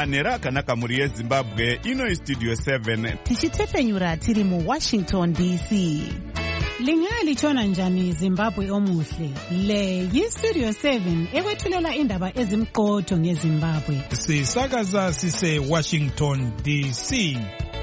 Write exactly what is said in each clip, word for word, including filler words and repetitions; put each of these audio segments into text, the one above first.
manhero akanaka mhuri yezimbabwe. Ino Studio seven tichitefenyura tiri mu Washington D C. Lingalitshona njani Zimbabwe omuhle? Le yi-Studio seven ekwethulela indaba ezimqotho ngeZimbabwe. Sisakaza sise Washington D C.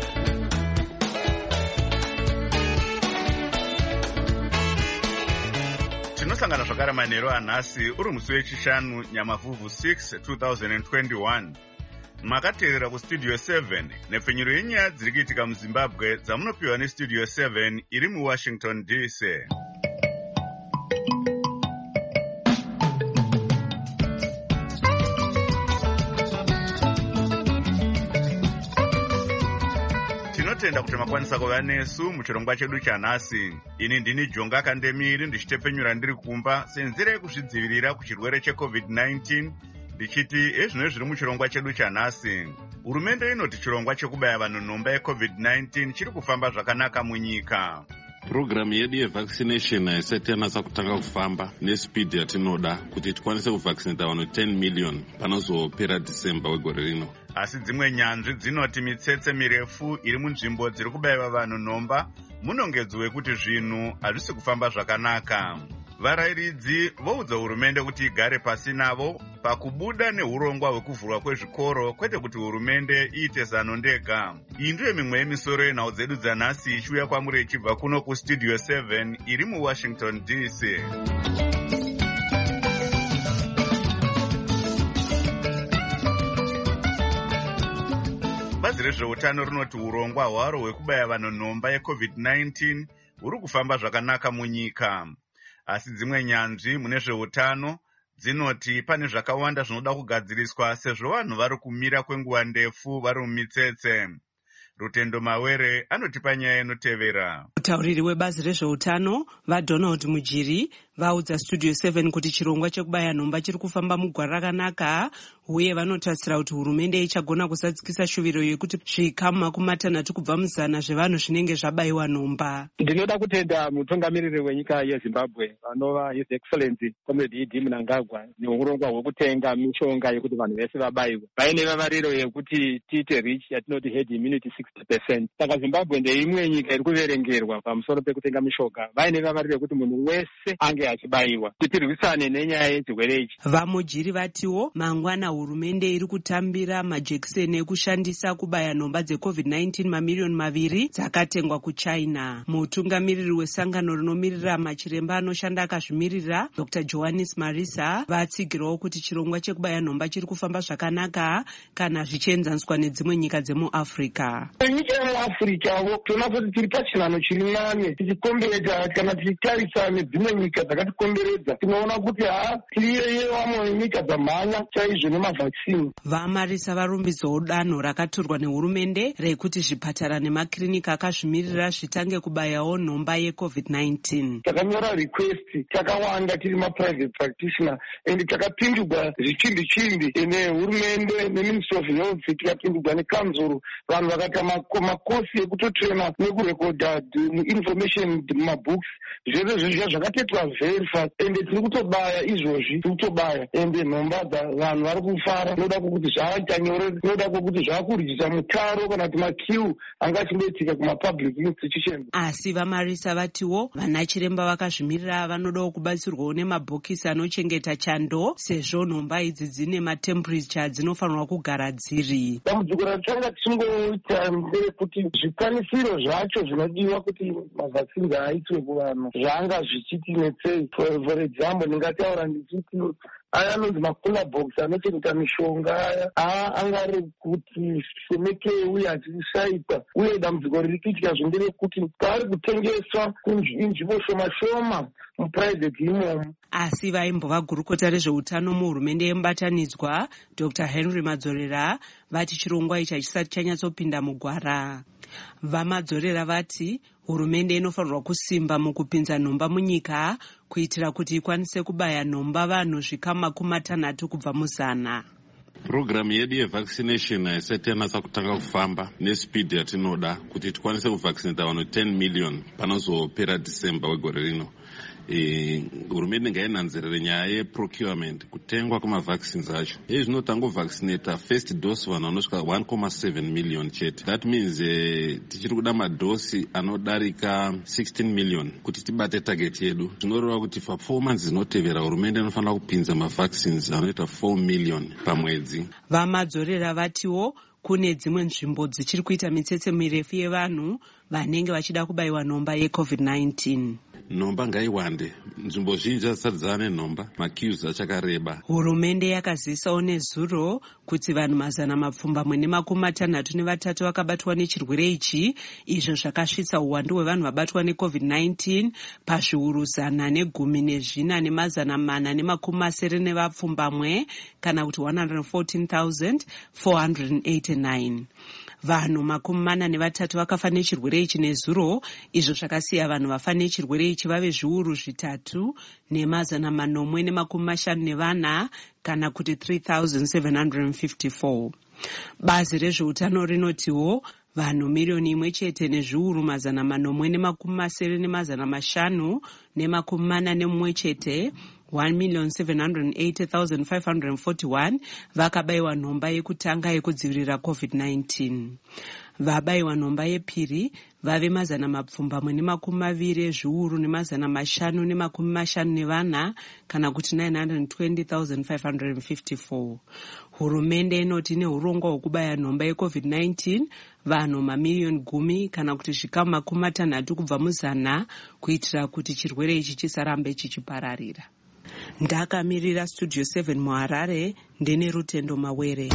tinosangana zvakare manhero anhasi uri musi wechishanu Nyamavhuvhu six twenty twenty-one. Makateerera kuStudio seven nepfenyuro yenyaya dziri kuitika muZimbabwe dzamunopiwa neStudio seven iri muWashington D C. Tinotenda kuti makwanisa kuva nesu muchirongwa chedu chanhasi. Ini ndini Jonga Kandemiri ndichitepfenyura ndiri kumba senzira yekuzvidzivirira kuchirwere checovid nineteen. Ndichiti ezvino zviri muchirongwa chedu chanhasi. Hurumende inoti chirongwa chekubaya vanhu nhomba yecovid nineteen chiri kufamba zvakanaka munyika. Programu yedu yevaccination haisati yanatsa kutanga kufamba nespeed yatinoda kuti tikwanise kuvaccinata vanhu ten million panozopera December wegore rino. Asi dzimwe nyanzvi dzinoti mitsetse mirefu iri munzvimbo dziri kubayiwa vanhu nhomba munongedzo wekuti zvinhu hazvisi kufamba zvakanaka. Varayiridzi voudza hurumende kuti igare pasi navo pakubuda neurongwa hwekuvhurwa kwezvikoro kwete kuti hurumende iite zano ndega. Iyi ndiyo mimwe yemisoro yenhau dzedu dzanhasi ichiuya kwamuri ichibva kuno kuStudio seven iri muWashington D C. Bazi rezveutano rinoti urongwa hwaro hwekubaya vanhu nhomba yecovid nineteen huri kufamba zvakanaka munyika. Asi dzimwe nyanzvi mune zveutano dzinoti pane zvakawanda zvinoda kugadziriswa sezvo vanhu vari kumira kwenguva ndefu vari mumitsetse. Rutendo Mawere anotipa nyaya inotevera. Mutauriri webazi rezveutano vaDonald Mujiri vaudza Studio seven kuti chirongwa chekubaya nhomba chiri kufamba mugwara rakanaka uye vanotarisira kuti hurumende ichagona kusadzikisa shuviro yekuti zvikamu makumi matanhatu kubva muzana zvevanhu zvinenge zvabayiwa nhomba. Ndinoda kutenda mutungamiriri wenyika yeZimbabwe vanova His Excellency Comrade Idi Mnangagwa neurongwa hwekutenga mishonga yekuti vanhu vese vabayiwe. Vaine vavariro yekuti tiite reach yatinoti herd immunity sixty percent. Saka Zimbabwe ndeimwe nyika iri kuverengerwa pamusoro pekutenga mishonga. Vaine vavariro yekuti munhu wese ange achibayiwa. Titirwisane nenyaya yechirwere ichi. Vamujiri vatiwo mangwana hurumende iri kutambira majekiseni ekushandisa kubaya nhomba dzecovid nineteen mamiliyoni maviri dzakatengwa kuChina. Mutungamiriri wesangano rinomirira machiremba anoshanda akazvimirira Doctor Johannes Marisa vatsigirawo kuti chirongwa chekubaya nhomba chiri kufamba zvakanaka kana zvichienzaniswa nedzimwe nyika dzemuAfrica. Nyika yemuAfrica tinoona kuti tiri pachinhano chiri nane tichikomberedza kana tichitarisa nedzimwe nyika dzakatikomberedza tinoona kuti ha tiri vamwe nyika dzamhanya chaizvo nemavhakisini. Vamarisa varumbidzawo danho rakatorwa nehurumende rekuti zvipatara nemakirinika akazvimirira zvitange kubayawo nhomba yecovid nineteen. Takanyora request takawanda tiri maprivate practitioner and takapindurwa zvichindi chindi nehurumende neministry of health tikapindurwa nekanzuro vanhu vakaita makosi ekutotrena nekurekodha information mumabooks zvese zvezvizva zvakatetwa verified ende tiri kutobaya izvozvi tiri kutobaya ende nhomba dzavanhu vari kufara noda kwokuti zvaaita nyore noda kwokuti zvaakurijisa mutaro kana kuti makiu anga achingoitika kumapublic institutions. Asi vamarisa vatiwo vana chiremba vakazvimirira vanodawo kubatsirwawo nemabhokisi anochengeta chando sezvo nhomba idzi dzine matemperature dzinofanirwa kugara dziri. Dambudziko ratanga tisingoita nderekuti zvikwanisiro zvacho zvinodiwa kuti mavhakisini aitwe kuvanhu zvanga zvichiti netsei. For example ndingataura ndichiti aya anonzi makula box anochengeta mishonga aya aa angari kuti shomeke uye achishaikwa uye dambudziko riri kuitika zvenderekuti paari kutengeswa kunzvimbo shoma shoma muprivate imomo. Asi vaimbova gurukota rezveutano muhurumende yemubatanidzwa Doctor Henry Madzorera vati chirongwa ichi hachisati chanyatsopinda mugwara. Vamadzorera vati hurumende inofanirwa kusimba mukupinza nhomba munyika kuitira kuti ikwanise kubaya nhomba vanhu zvikamu makumi matanhatu kubva muzana. Programu yedu yevaccination haisati yanatsa kutanga kufamba nespeed yatinoda kuti tikwanise kuvaccinata vanhu ten million panozopera December wegore rino. hurumende ngainanzirire nyaya yeprocurement, kutengwa kwemavaccines acho. Izvi zvinotangovaccinata first dose vanhu vanosvika one point seven million chete. That means eh, tichiri kuda madhosi anodarika sixteen million kuti tibate target yedu. Zvinoreva kuti performance dzinotevera hurumende inofanira kupinza mavaccines anoita four million pamwedzi. Vamadzorera vatiwo kune dzimwe nzvimbo dzichiri kuita mitsetse mirefu yevanhu vanenge vachida kubayiwa nhomba yecovid nineteen. Nhomba ngaiwande, nzvimbo zhinji dzisati dzane nhomba, maqueues achakareba. Hurumende yakazivisawo nezuro kuti vanhu mazana mapfumbamwe nemakumi matanhatu nevatatu vakabatwa nechirwere ichi, izvo zvakasvitsa uwandu hwevanhu vabatwa necovid nineteen pazviuru zana negumi nezvina nemazana mana nemakumi masere nevapfumbamwe, kana kuti one hundred fourteen thousand four hundred eighty-nine. Vanhu makumi mana nevatatu vakafa nechirwere ichi nezuro, izvo zvakasiya vanhu vafa nechirwere ichi vave zviuru zvitatu nemazana manomwe nemakumi mashanu nevana, kana kuti three thousand seven hundred fifty-four. Bazi rezveutano rinotiwo vanhu miriyoni imwe chete nezviuru mazana manomwe nemakumi masere nemazana mashanu nemakumi mana nemumwe chete, one million seven hundred eighty thousand five hundred forty-one vakabayiwa nhomba yekutanga yekudzivirira covid nineteen. Vabayiwa nhomba yepiri vave mazana mapfumbamwe nemakumi maviri ezviuru nemazana mashanu nemakumi mashanu nevana, kana kuti nine hundred twenty thousand five hundred fifty-four. Hurumende inoti neurongwa hwekubaya nhomba yecovid nineteen vanhu mamiriyoni gumi kana kuti zvikamu makumi matanhatu kubva muzana, kuitira kuti chirwere ichi chisarambe chichipararira. Ndakamirira Studio seven muHarare, ndine Rutendo Mawere.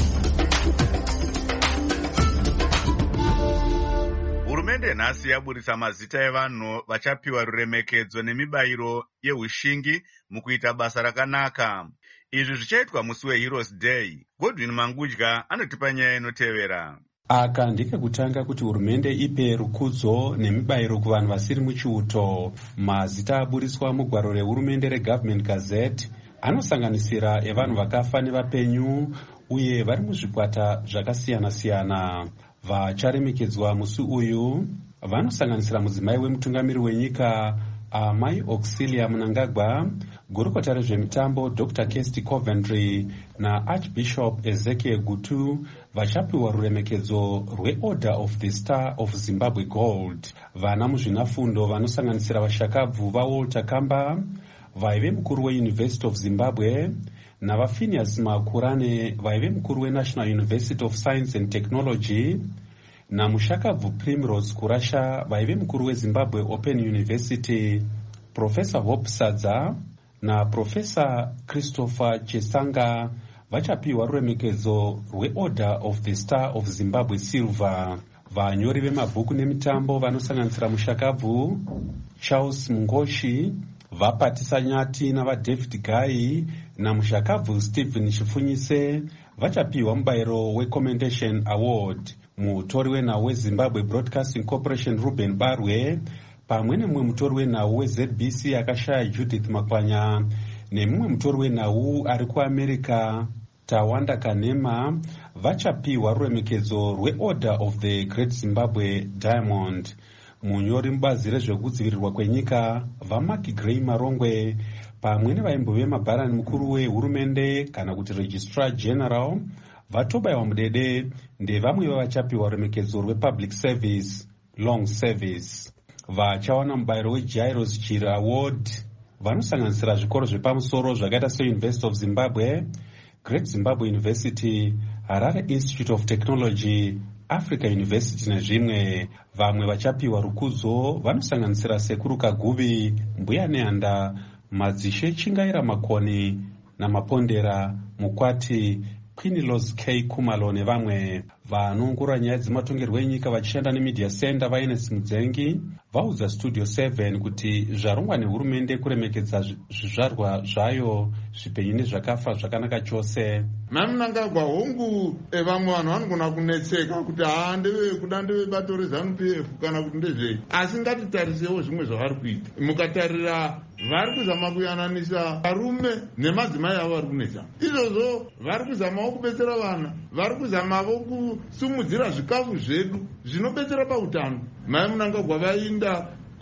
Hurumende nhasi yaburisa mazita evanhu vachapiwa ruremekedzo nemibayiro yeushingi mukuita basa rakanaka. Izvi zvichaitwa musi weHeroes Day. Godwin Mangudya anotipa nyaya inotevera. Aka ndike kutanga kuti hurumende ipe rukudzo nemibayiro kuvanhu vasiri muchiuto. Mazita aburiswa mugwaro rehurumende reGovernment Gazette anosanganisira evanhu vakafa nevapenyu uye vari muzvikwata zvakasiyana-siyana. Vacharemekedzwa musi uyu vanosanganisira mudzimai wemutungamiri wenyika Amai Auxilia Mnangagwa, gurukota rezvemitambo Doctor Kirsty Coventry na Archbishop Ezekiel Gutu vachapiwa ruremekedzo rweOrder of the Star of Zimbabwe Gold. Vana muzvinafundo vanosanganisira vashakabvu vaWalter Kamba, vaive mukuru weUniversity of Zimbabwe, navaPhineas Makurane vaive mukuru weNational University of Science and Technology, namushakabvu Primrose Kurasha vaive mukuru weZimbabwe Open University, Professor Hope Sadza na Professor Christopher Chesanga vachapiwa ruremekedzo rweOrder of the Star of Zimbabwe Silver. Vanyori vemabhuku nemitambo vanosanganisira mushakabvu Charles Mungoshi, vapatisa Nyati navaDavid Gai na mushakabvu Stephen Chifunyise vachapiwa mubayiro weCommendation Award. Mutori wenhau weZimbabwe Broadcasting Corporation Ruben Barwe pamwe nemumwe mutori wenhau weZ B C akashaya Judith Makwanya nemumwe mutori wenhau ari kuAmerica Tawanda Kanema vachapiwa ruremekedzo rweOrder of the Great Zimbabwe Diamond. Munyori mubazi rezvekudzivirirwa kwenyika vaMark Gray Marongwe pamwe nevaimbo vemabharani mukuru wehurumende kana kuti Registrar General vatobayiwa mudede ndevamwe vavachapiwa ruremekedzo rwePublic Service Long Service. Vachawana mubayiro weJairos Chiri Award vanosanganisira zvikoro zvepamusoro zvakaita seUniversity of Zimbabwe, Great Zimbabwe University, Harare Institute of Technology, Africa University nezvimwe. Vamwe vachapiwa rukudzo vanosanganisira Sekuru Kaguvi, Mbuya Neanda, Madzishe Chingaira Makoni naMapondera Mukwati, Queen Rose K Kumalo nevamwe. Vanongura nyaya dzematongerwo enyika vachishanda neMedia Center vaIness Mudzengi vaudza Studio seven kuti zvarongwa nehurumende kuremekedza zvizvarwa zvayo zvipenyu nezvakafa zvakanaka chose. Mnangagwa hongu vamwe vanhu vanogona kunetseka kuti haa ndeve kuda ndeve bato reZANU P F kana kuti ndezvei, asi ngatitarisewo zvimwe zvavari kuita. Mukatarira vari kuzama kuyananisa varume nemadzimai avo vari kunetsa, izvozvo vari kuzamawo kubetsera vana, vari kuzamawo kusumudzira zvikafu zvedu zvinobetsera pautano. Mai Mnangagwa vainda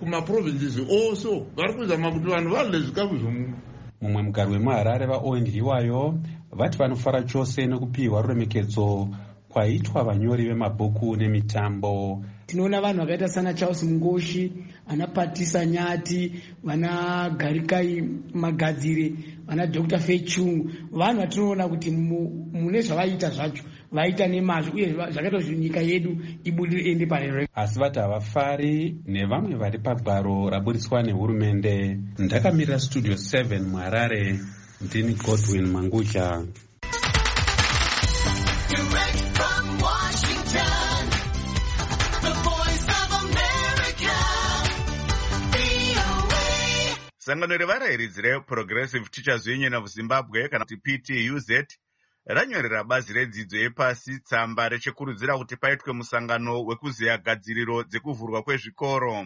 kumaprovinces also vari kuzama kuti vanhu varye zvikafu zvomunhu. Mumwe mugari wemuharare vaOwendiwayo vati vanofara chose nekupiwa ruremekedzo kwaitwa vanyori vemabhuku nemitambo. Tinoona vanhu vakaita sana Charles Mungoshi, vana Patisa Nyati, vana Garikai Magadzire, vana Doctor Fechung, vanhu vatinoona kuti mune zvavaita zvacho vaita nemazvo uye zvakaita kuti nyika yedu ibudirire ende parero. Asi vati havafari nevamwe vari pagwaro raburiswa nehurumende. Ndakamirira Studio seven muHarare, ndini Godwin Manguja. Sangano revarairidzi reProgressive Teachers Union of Zimbabwe kana kuti P T U Z ranyorera bazi redzidzo yepasi tsamba rechikurudzira kuti paitwe musangano wekuziya gadziriro dzekuvhurwa kwezvikoro.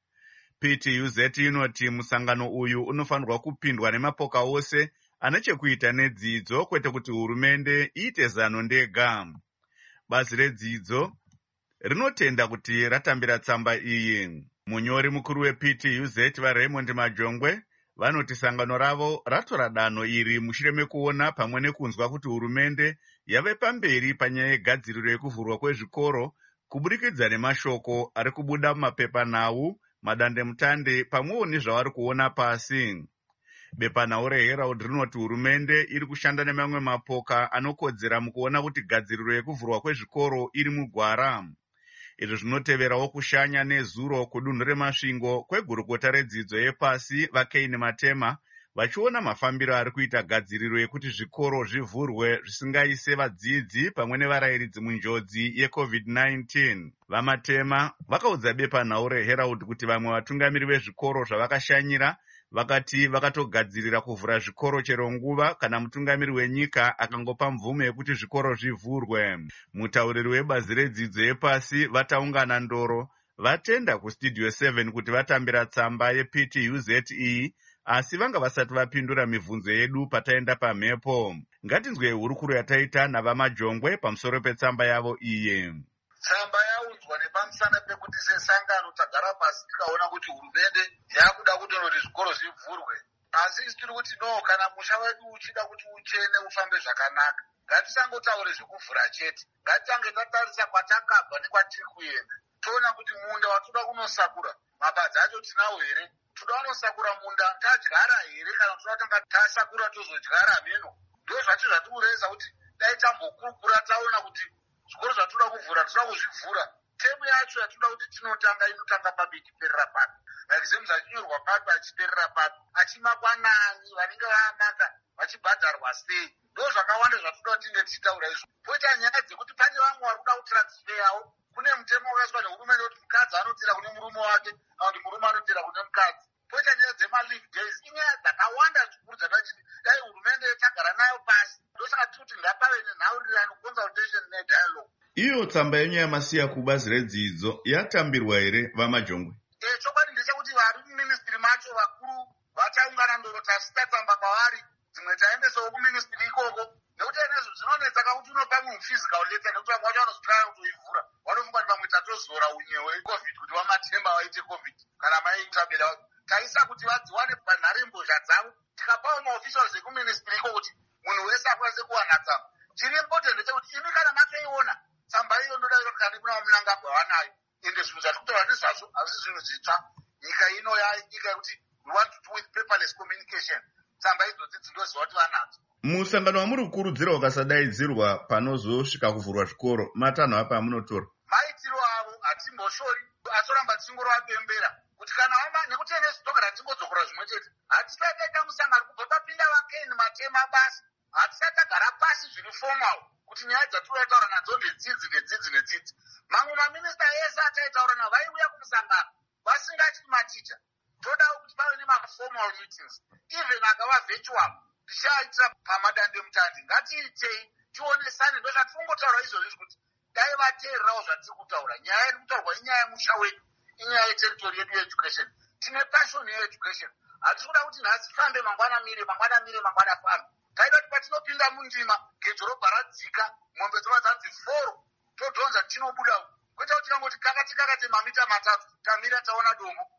P T U Z inoti musangano uyu unofanirwa kupindwa nemapoka ose ane chekuita nedzidzo, kwete kuti hurumende iite zano ndega. Bazi redzidzo rinotenda kuti ratambira tsamba iyi. Munyori mukuru weP T U Z vaRaymond Majongwe vanoti sangano ravo ratora danho iri mushure mekuona pamwe nekunzwa kuti hurumende yave pamberi panyaya yegadziriro yekuvhurwa kwezvikoro kuburikidza nemashoko ari kubuda mumapepanhau, madandemutande pamwewo nezvavari kuona pasi. Bepanhau reHerald rinoti hurumende iri kushanda nemamwe mapoka anokodzera mukuona kuti gadziriro yekuvhurwa kwezvikoro iri mugwara. Izvi zvinoteverawo kushanya nezuro kudunhu remasvingo kwegurukota redzidzo yepasi vaKaini Matema vachiona mafambiro ari kuita gadziriro yekuti zvikoro zvivhurwe zvisingaise vadzidzi pamwe nevarairidzi munjodzi yeCovid nineteen. VaMatema vakaudza bepanhau reHerald kuti vamwe vatungamiri vezvikoro zvavakashanyira vakati vakatogadzirira kuvhura zvikoro chero nguva kana mutungamiri wenyika akangopa mvumo yekuti zvikoro zvivhurwe. Mutauriri webazi redzidzo yepasi vataungana ndoro vatenda kuStudio seven kuti vatambira tsamba yeP T U Z iyi, asi vanga vasati vapindura mibvunzo yedu pataenda pamhepo. Ngatinzwe hurukuro yataita navaMajongwe pamusoro petsamba yavo iye. Tsamba yaunzwa nepamusana pekuti sesangano tagara pasi tikaona kuti hurumende yakuda kuti zvikoro zvivhurwe, asi isi tiri kuti no, kana musha wedu uchida kuti uchene ufambe zvakanaka, ngatisangotaure zvekuvhura chete, ngatitange tatarisa kwatakabva nekwatiri kuenda, toona kuti munda watoda kunosakura mabadzi acho tinawo here, toda kunosakura munda tadyara here, kana toda kutanga tasakura tozodyara meno. Ndo zvacho zvatireza kuti dai tambokurukura taona kuti zvikoro zvatoda kuvhura toda kuzvivhura, temu yacho yatoda kuti tinotanga inotanga papi ichiperera papi, maexams achinyorwa papi achiperera papi, achimakwa nani, vanenge vaamaka vachibhadharwa sei. Ndo zvakawanda zvatoda kuti tinge tichitaura izvo. Poita nyaya dzekuti pane vamwe vari kuda kutransferawo, kune mutemo wakaiswa nehurumende kuti mukadzi anotera kune murume wake kana kuti murume anotera kune mukadzi. Poita nyaya dzemaleave days, inyaya dzakawanda zvikuru dzatachiti dai hurumende tagara nayo pasi. Ndosaka tiri kuti ngapave nenhaurirano, consultation nedialogue. Iyo tsamba yenyu yamasiya kubazi redzidzo yatambirwa here vaMajongwe? Eh, chokwadi ndechekuti vari muministry macho vakuru vataungana ndoro tasita tsamba kwavari, dzimwe taendesawo kuministry ikoko, nekuti enezvo zvinonetsa kakuti unopa munhu physical letter, nekuti vamwe vacho vanozotara kutoivhura vanofunga kuti pamwe tatozora unyewe covid kuti vaMatemba vaite covid kana maiita bela. Taisa kuti vadziwane panharembozha dzavo, tikapawo maofficials ekuministry ikoko kuti munhu wese akwanise kuwana tsamba. Chiri important ndechekuti imi kana matoiona tsamba iyo ndoda kuti kuna Mnangagwa wanayo, ende zvinhu zvatikutora nezvazvo hazvisi zvinhu zvitsva. Nyika ino yanyika yekuti we want to do with paperless communication. Tsamba idzodzi dzinoziva kuti vanadzo. Musangano wamuri kukurudzira ukasadaidzirwa panozosvika kuvhurwa zvikoro, matanho apa amunotora? Maitiro avo hatimboshori, atoramba tingorapembera kuti kana wama nekuti ene zvidogara tingodzokora zvimwe chete. Hatisataita musangano kubva papinda vaKaini Matema basi, hatisatagara pasi zviri formal kuti nyaya dzatinotaura nadzo ndedzidzi nedzidzi nedzidzi. Mamwe maminista ese ataitaura navo vaiuya kumusangano vasingati maticha, todawo kuti pave nemaformal meetings, even akava virtual, tichaitira pamadandemutande. Ngatiitei tionesane, ndo zvatirongotaura izvozvi kuti dai vateererawo zvatiri kutaura. Nyaya iri kutaurwa inyaya yemusha wedu, inyaya yeteritori yedu yeeducation. Tine passion yeeducation, hatisi kuda kuti nhasi fambe mangwana mire mangwana mire mangwana fambe. Taida kuti patinopinda mundima gedzo robva radzika, mombe dzova dzanzi foro, todhonza tinobuda, kwete kuti tinongoti kakati kakati mamita matatu tamira taona dombo.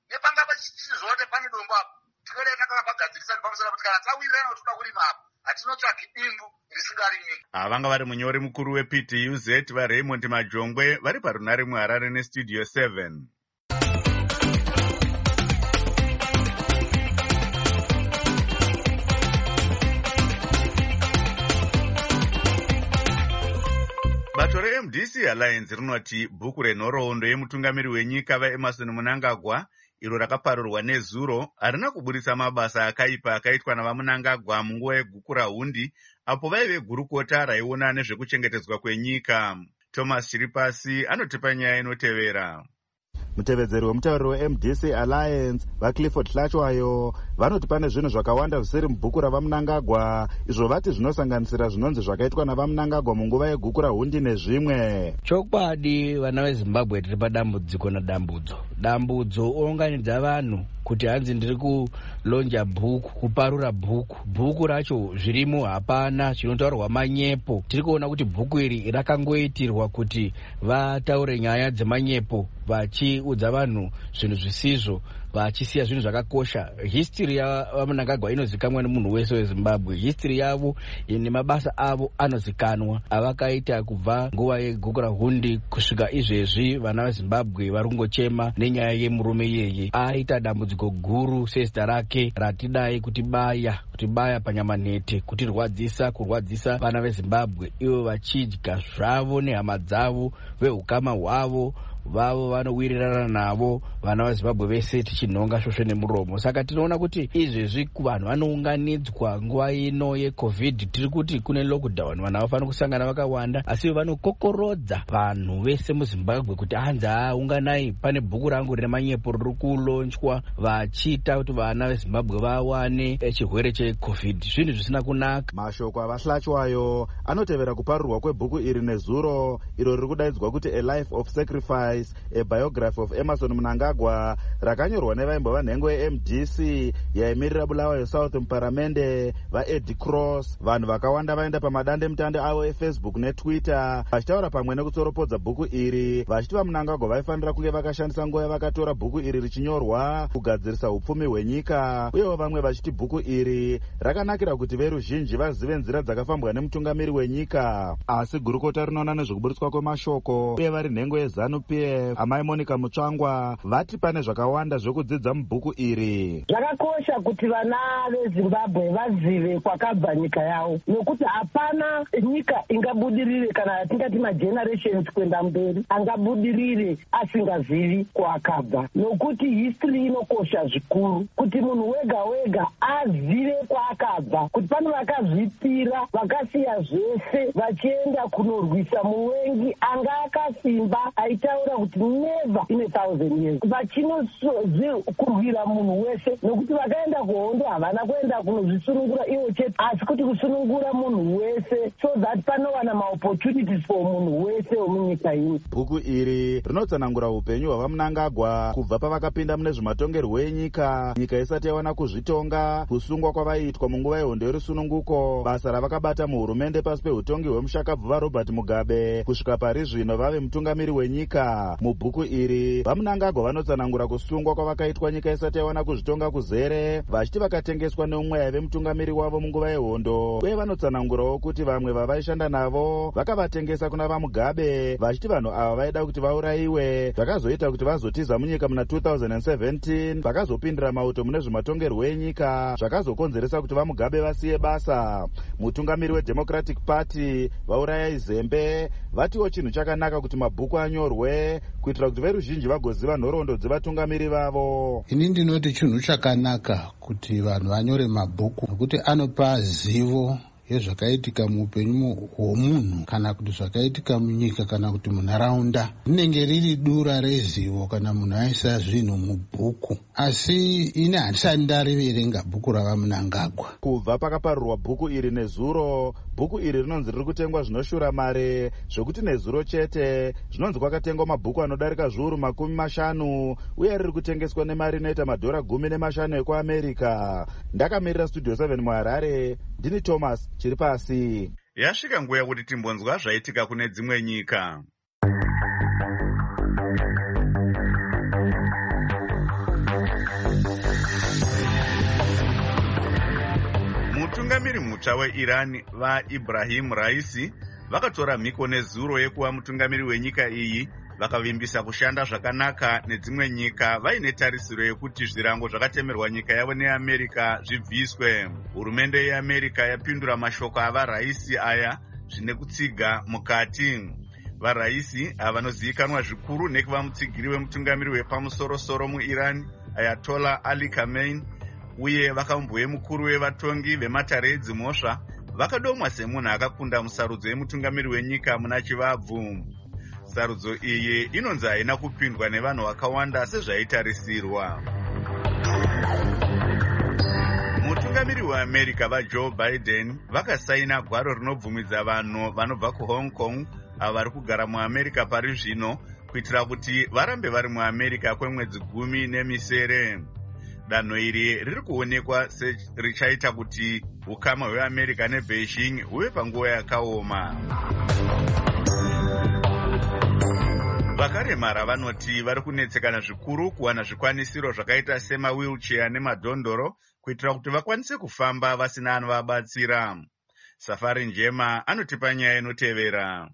nepanga pachichizoone pane dombo apo tinodai takanga pagadzirisa nepamusana kuti kana tawirirana kuti toda kurima apo hatinotsvaki bindu risingarimiki. Vanga vari munyori mukuru weP T U Z vaRaymond Majongwe vari parunare muHarare nestudio seven. Bato reM D C Alliance rinoti bhuku renhoroondo yemutungamiri wenyika vaEmmerson Mnangagwa iro rakaparurwa nezuro harina kuburitsa mabasa akaipa akaitwa navaMnangagwa munguva yegukura hundi apo vaive gurukota raiona nezvekuchengetedzwa kwenyika. Thomas Chiripasi anotipa nyaya inotevera. Mutevedzeri wemutauriri weM D C Alliance vaClifford Hlachwayo vanoti pane zvinhu zvakawanda zvisiri mubhuku ravaMnangagwa izvo vati zvinosanganisira zvinonzi zvakaitwa navaMnangagwa munguva yegukura hundi nezvimwe. Chokwadi vana veZimbabwe tiri padambudziko nadambudzo. Dambudzo ounganidza vanhu kuti hanzi ndiri kulonja bhuku, kuparura bhuku. Bhuku racho zvirimo hapana, zvinotaurwa manyepo. Tiri kuona kuti bhuku iri rakangoitirwa kuti vataure nyaya dzemanyepo vachiudza vanhu zvinhu zvisizvo, vachisiya zvinhu zvakakosha. History yavaMnangagwa inozikanwa nemunhu wese weZimbabwe. History yavo nemabasa avo anozikanwa. Avakaita kubva nguva yegukura hundi kusvika izvezvi vana veZimbabwe vari kungochema nenyaya yemurume iyeye. Aita dambudziko guru sezita rake ratidai kutibaya, kutibaya panyama nhete, kutirwadzisa, kurwadzisa vana veZimbabwe ivo vachidya zvavo nehama dzavo, vehukama hwavo vavo vanowirirana navo vana veZimbabwe vese tichinhonga svosve nemuromo. Saka tinoona kuti izvezvi vanhu vanounganidzwa nguva ino yeCovid, tiri kuti kune lockdown, vanhu havafani kusangana vakawanda, asi vanokokorodza vanhu vese muZimbabwe kuti hanzi aunganai, pane bhuku rangu rine manyepo riri kulonjwa, vachiita kuti vana veZimbabwe vawane chirwere cheCovid. Zvinhu zvisina kunaka. Mashoko avaHlachwayo anotevera kuparurwa kwebhuku iri nezuro iro riri kudaidzwa kuti A Life of Sacrifice, a biography of Emmerson Mnangagwa, rakanyorwa nevaimbwa vanhengo yeM D C yaimirira Bulawayo South muparamende vaEddie Cross. Vanhu vakawanda vaenda pamadande mutande avo eFacebook neTwitter vachitaura pamwe nekutsoropodza bhuku iri, vachiti vaMnangagwa vaifanira kunge vakashandisa nguva yavakatora bhuku iri richinyorwa kugadzirisa upfumi hwenyika, uyewo vamwe vachiti bhuku iri rakanakira kuti veruzhinji vazive nzira dzakafambwa nemutungamiri wenyika. Asi gurukota rinoona nezvekuburitswa kwemashoko uye vari nhengo yeZanu-P F amai Monica Mutsvangwa vati pane zvakawanda zvekudzidza mubhuku iri. Zvakakosha kuti vana veZimbabwe vazive kwakabva nyika yavo, nokuti hapana nyika ingabudirire kana tingati magenerations kwenda mberi angabudirire asingazivi kwakabva, nokuti history inokosha zvikuru kuti munhu wega wega azive kwakabva, kuti pane vakazvipira vakasiya zvese vachienda kunorwisa muvengi anga akasimba aitaura kuti never in a thousand years vachinokurwira munhu wese, nokuti vakaenda kuhondo havana kuenda kunozvisunungura iwo chete asi kuti kusunungura munhu wese, so that panowana maopportunities for munhu wese wemunyika ino. Bhuku iri rinotsanangura upenyu hwavaMnangagwa kubva pavakapinda mune zvimatongerwo enyika, nyika isati yawana kuzvitonga, kusungwa kwavaitwa munguva yehondo yerusununguko, basa ravakabata muhurumende pasi peutongi hwemushakabvu vaRobert Mugabe kusvika pari zvino vave mutungamiri wenyika. Mubhuku iri vaMnangagwa vanotsanangura kusungwa kwavakaitwa nyika isati yawana kuzvitonga kuzere, vachiti vakatengeswa neumweya vemutungamiri wavo munguva yehondo, uye vanotsanangurawo kuti vamwe vavaishanda navo vakavatengesa kuna vaMugabe, vachiti vanhu ava vaida kuti vaurayiwe, zvakazoita kuti vazotiza munyika muna two thousand seventeen, vakazopindira mauto mune zvimatongerwo enyika, zvakazokonzeresa kuti vaMugabe vasiye basa. Mutungamiri weDemocratic Party vaurayai Zembe vatiwo chinhu chakanaka kuti mabhuku anyorwe kuitira kuti veruzhinji vagoziva nhoroondo dzevatungamiri vavo. Ini ndinoti chinhu chakanaka kuti vanhu vanyore mabhuku nokuti anopa zivo yezvakaitika muupenyu hwomunhu kana kuti zvakaitika munyika kana kuti munharaunda. Rinenge riri dura rezivo kana munhu aisa zvinhu mubhuku, asi ine handisati ndariverenga bhuku ravaMnangagwa. Kubva pakaparurwa bhuku iri nezuro, bhuku iri rinonzi riri kutengwa zvinoshura mare, zvokuti nezuro chete zvinonzi kwakatengwa mabhuku anodarika zviuru makumi mashanu uye riri kutengeswa nemari inoita madhora gumi nemashanu ekuAmerica. Ndakamirira studio seven muHarare, ndini Thomas Chiripasi. Yasvika nguva yekuti timbonzwa zvaitika kune dzimwe nyika. mutungamiri mutsva weIran vaIbrahim Raisi vakatora mhiko nezuro yekuva mutungamiri wenyika iyi, vakavimbisa kushanda zvakanaka nedzimwe nyika vaine tarisiro yekuti zvirango zvakatemerwa nyika yavo neAmerica zvibviswe. Hurumende yeAmerica yapindura mashoko avaRaisi aya zvine kutsiga mukati. VaRaisi ava vanozivikanwa zvikuru nekuva mutsigiri wemutungamiri wepamusoro-soro muIran Ayatollah Ali Khamenei, uye vakambove mukuru wevatongi vematare edzimhosva, vakadomwa semunhu akakunda musarudzo yemutungamiri wenyika muna chivabvu. Sarudzo iyi inonzi haina kupindwa nevanhu vakawanda sezvaitarisirwa. Mutungamiri weAmerica vaJoe Biden vakasaina gwaro rinobvumidza vanhu vanobva kuHong Kong avo vari kugara muAmerica pari zvino kuitira kuti varambe vari muAmerica kwemwedzi gumi nemisere. Danho iri riri kuonekwa serichaita kuti ukama hweAmerica neBeijing huve panguva yakaoma. Vakaremara vanoti vari kunetsekana zvikuru kuwana zvikwanisiro zvakaita semawheelchair nemadhondoro kuitira kuti vakwanise kufamba vasina anovabatsira. Safari Njema anotipa nyaya inotevera.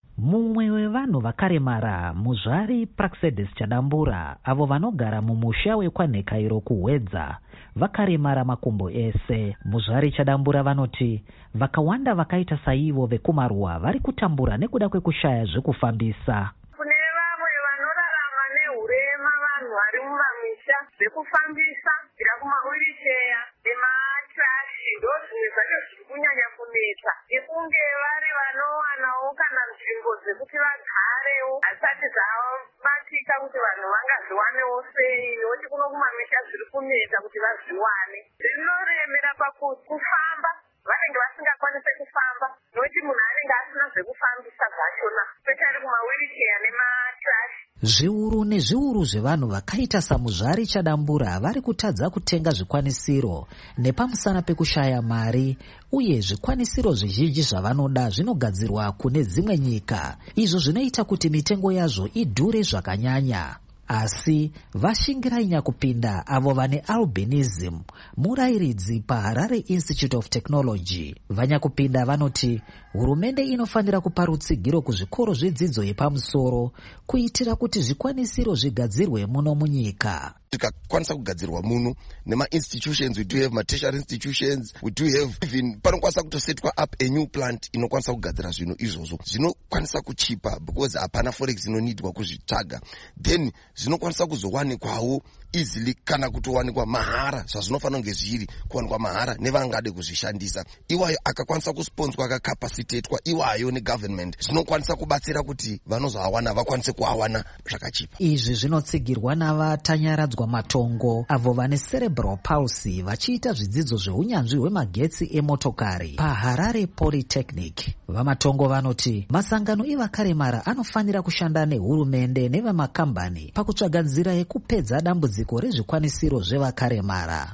Mumwe wevanhu vakaremara muzvari Praxedis Chadambura avo vanogara mumusha wekwanhekairo kuhwedza vakaremara makumbo ese. Muzvari Chadambura vanoti vakawanda vakaita saivo vekumaruwa vari kutambura nekuda kwekushaya zvekufambisa. Kune vamwe vanorarama nehurema, vanhu vari mumamisha, zvekufambisa ira kumahwiricheya nematrashi ndo zvimwe zvacho zviri kunyanya kunetsa, ikunge vari vanowanawo kana nzvimbo dzekuti vagarewo asati zvabatika kuti vanhu vangazviwanewo sei, nokuti kuno kumamisha zviri kunetsa kuti vazviwane. Zvinoremera pakufamba, vanenge vasingakwanise kufamba nokuti munhu anenge asina zvekufambisa zvachona, speshali kumahwiricheya nematrashi. Zviuru nezviuru zvevanhu vakaita samuzvari Chadambura vari kutadza kutenga zvikwanisiro nepamusana pekushaya mari, uye zvikwanisiro zvizhinji zvavanoda zvinogadzirwa kune dzimwe nyika, izvo zvinoita kuti mitengo yazvo idhure zvakanyanya. Asi vashingirai nyakupinda avo vane albinism, murairidzi paHarare Institute of Technology, vanyakupinda vanoti hurumende inofanira kupa rutsigiro kuzvikoro zvedzidzo yepamusoro kuitira kuti zvikwanisiro zvigadzirwe muno munyika. Tikakwanisa kugadzirwa muno nema institutions, we do have tertiary institutions, we do have even panokwanisa kutosetwa up a new plant inokwanisa kugadzira zvinhu izvozvo zvinokwanisa kuchipa because hapana forex inonidwa kuzvitsvaga, then zvinokwanisa kuzowanikwawo easily kana kutowanikwa mahara zvazvinofanira kunge zviri kuwanikwa mahara nevangade kuzvishandisa. Iwayo akakwanisa kusponswa akakapacitatwa iwayo negovernment zvinokwanisa kubatsira kuti vanozoawana vakwanise kuawana zvakachipa. Izvi zvinotsigirwa navatanyaradzwa matongo avo vane cerebral palsy vachiita zvidzidzo zveunyanzvi hwemagetsi emotokari paHarare Polytechnic. Vamatongo vanoti masangano evakaremara anofanira kushanda nehurumende nevamakambani pakutsvaga nzira yekupedza dambudziko rezvikwanisiro zvevakaremara.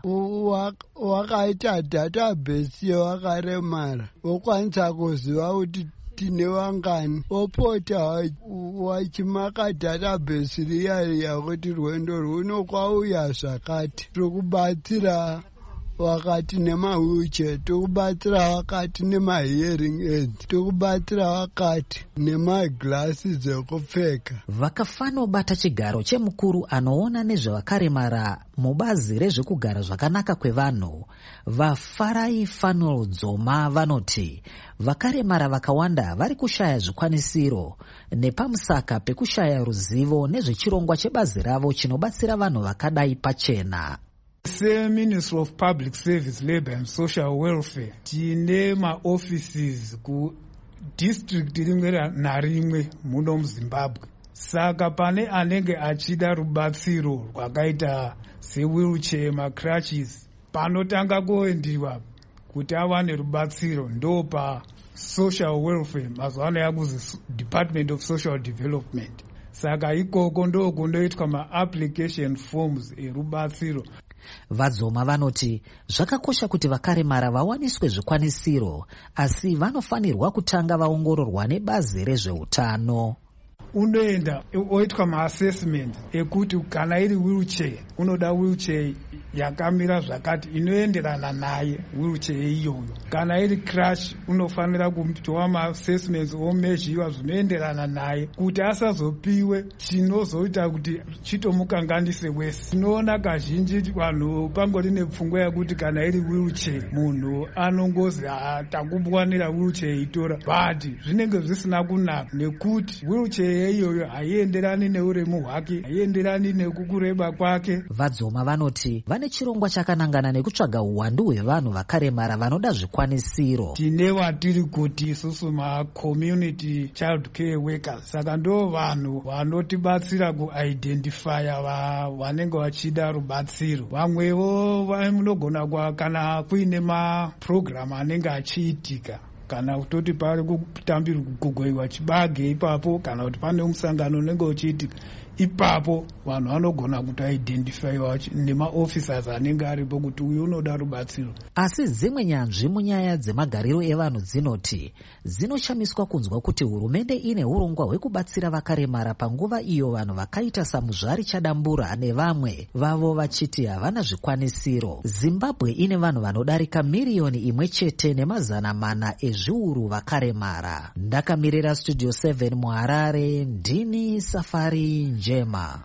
Wakaita database yevakaremara wokwanisa kuziva kuti tine vangani, opota wachimaka database riya riya kuti rwendo rwuno kwauya zvakati, tokubatsira wakati nemawheelchair, tokubatsira wakati nemahearing aids, tokubatsira wakati nemaglasses ekupfeka. Vakafanobata chigaro chemukuru anoona nezvevakaremara mubazi rezvekugara zvakanaka kwevanhu, vaFarai Fanuel Dzoma vanoti vakaremara vakawanda vari kushaya zvikwanisiro nepamusaka pekushaya ruzivo nezvechirongwa chebazi ravo chinobatsira vanhu vakadai pachena. SeMinistry of Public Service, Labour and Social Welfare tine maoffices ku district rimwe narimwe muno muZimbabwe. Saka pane anenge achida rubatsiro rwakaita sewheelchair, macrutches, panotanga kuendiwa kuti awane rubatsiro ndo pa social welfare, mazwana yakuzi Department of Social Development. Saka ikoko ndo kundoitwa ma-application forms erubatsiro. Vadzoma vanoti zvakakosha kuti vakaremara vawaniswe zvikwanisiro, asi vanofanirwa kutanga vaongororwa nebazi rezveutano. unoenda oitwa maassessment ekuti kana iri wheelchair unoda wheelchair yakamira zvakati inoenderana naye wheelchair iyoyo. Kana iri crash unofanira kutoa maassessments omezhiwa zvinoenderana naye kuti asazopiwe chinozoita kuti chitomukanganise wese. Tinoona kazhinji vanhu pangori nepfungwa yekuti kana iri wheelchair munhu anongozi takubwanira wheelchair itora, but zvinenge zvisina kunaka nekuti wheelchair iyoyo haienderani neuremu hwake, haienderani nekukureba kwake. Vadzoma vanoti vane chirongwa chakanangana nekutsvaga uwandu hwevanhu vakaremara vanoda zvikwanisiro. Tine watiri kuti isusu ma-community child care workers, saka ndo vanhu vanotibatsira kuidentifya vanenge vachida rubatsiro. Vamwevo vanogona kwa kana kuine maprogram anenge achiitika, kana kutoti pari kutambirwa kugogoiwa chibage ipapo, kana kuti pane musangano unenge uchiitika ipapo, vanhu vanogona kuti identifyiwa nemaofficers anenge aripo kuti uyu unoda rubatsiro. Asi dzimwe nyanzvi munyaya dzemagariro evanhu dzinoti dzinoshamiswa kunzwa kuti hurumende ine urongwa hwekubatsira vakaremara panguva iyo vanhu vakaita samuzvari Chadambura nevamwe vavo vachiti havana zvikwanisiro. Zimbabwe ine vanhu vanodarika miriyoni imwe chete nemazana mana ezviuru vakaremara. Ndakamirira Studio seven muHarare, ndini Safari Njema.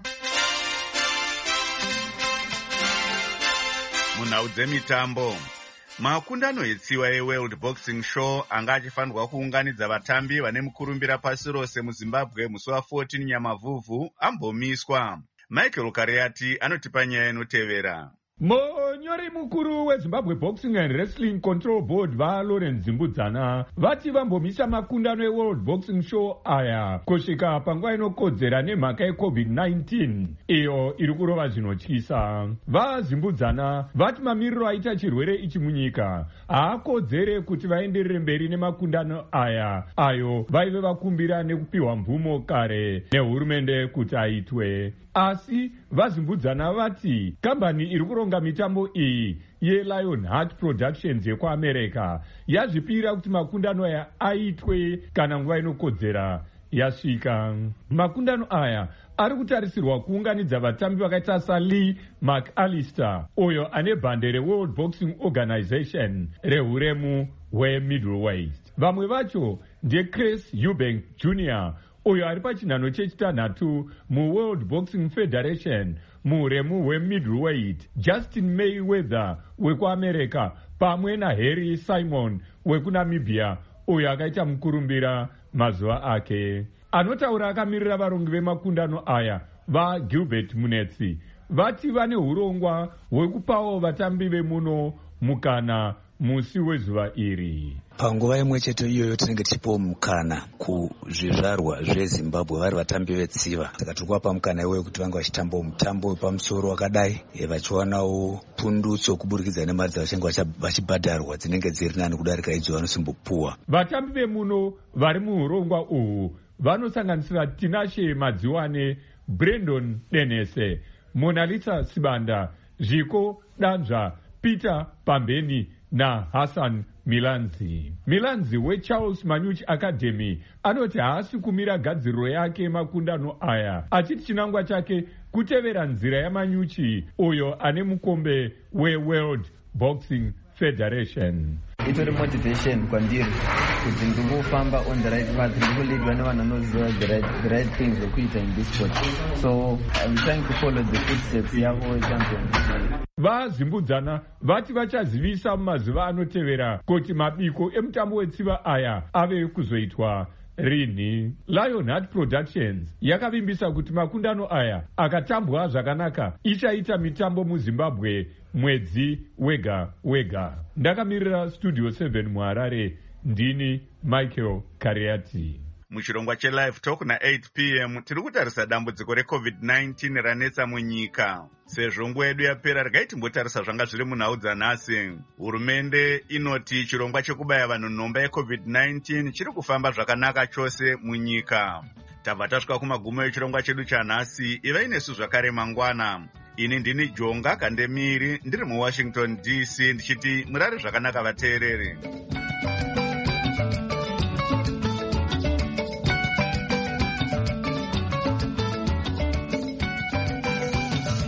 Munhau dzemitambo, makundano etsiwa eWorld Boxing Show anga achifanirwa kuunganidza vatambi vane mukurumbira pasi rose muZimbabwe musi wa14 Nyamavhuvhu ambomiswa. Michael Kariati anotipa nyaya inotevera. Munyori mukuru weZimbabwe Boxing and Wrestling Control Board vaLawrence Zimbudzana vati vambomisa makundano eWorld Boxing Show aya kusvika panguva inokodzera nemhaka yeCovid nineteen iyo iri kurova zvinotyisa. VaZimbudzana vati mamiriro aita chirwere ichi munyika haakodzere kuti vaenderere mberi nemakundano aya ayo vaive vakumbira nekupiwa mvumo kare nehurumende kuti aitwe. Asi VaZimbudzana vati kambani iri kuronga mitambo iyi yeLionheart Productions yekuAmerica yazvipira kuti makundano aya aitwe kana nguva inokodzera yasvika. Makundano aya ari kutarisirwa kuunganidza vatambi vakaita saLee McAllister uyo ane bhande reWorld Boxing Organization rehuremu hwemiddleweight. Vamwe vacho ndeChris Eubank Junior uyo ari pachinhano chechitanhatu muWorld Boxing Federation muhuremu hwemiddleweight, Justin Mayweather wekuAmerica pamwe naHarry Simon wekuNamibia uyo akaita mukurumbira mazuva ake. Anotaura akamirira varongi vemakundano aya vaGilbert Munetsi vati vane urongwa hwekupawo vatambi vemuno mukana musi wezuva iri. Panguva imwe chete iyoyo tinenge tichipawo mukana kuzvizvarwa zveZimbabwe vari vatambi vetsiva, saka tiri kuvapa mukana iwoyo kuti vange vachitambawo mutambo wepamusoro wakadai vachiwanawo pundutso kuburikidza nemari dzavachange vachibhadharwa dzinenge dziri nani kudarika idzo vanosimbopuwa. Vatambi vemuno vari muurongwa uhu vanosanganisira Tinashe Madziwane, Brandon Denese, Monalisa Sibanda, Zhiko Danzva, Peter Pambeni na Hassan Milanzi. Milanzi weCharles Manyuchi Academy anoti haasi kumira gadziriro yake makundano aya, achiti chinangwa chake kutevera nzira yaManyuchi uyo ane mukombe weWorld Boxing Federation. Itori motivation kwandiri kuti ndingofamba on the right path, ndikuleadwa nevanhu vanoziva the right, the right things zvokuita in this sport, so I'm trying to follow the footsteps yavo champions. VaZimbudzana vati vachazivisa mumazuva anotevera kuti mabiko emutambo wetsiva aya ave kuzoitwa rini. Lionheart Productions yakavimbisa kuti makundano aya akatambwa zvakanaka ichaita mitambo muZimbabwe mwedzi wega wega. Ndakamirira Studio seven muHarare, ndini Michael Kariati. Muchirongwa cheLive Talk na eight p m tiri kutarisa dambudziko reCovid nineteen ranetsa munyika. Sezvo nguva yedu yapera regai timbotarisa zvanga zviri munhau dzanhasi. Hurumende inoti chirongwa chekubaya vanhu nhomba yeCovid nineteen chiri kufamba zvakanaka chose munyika. Tabva tasvika kumagumo echirongwa chedu chanhasi. Ivai nesu zvakare mangwana. Ini ndini Jonga Kandemiri ndiri muWashington D C ndichiti murare zvakanaka vateereri.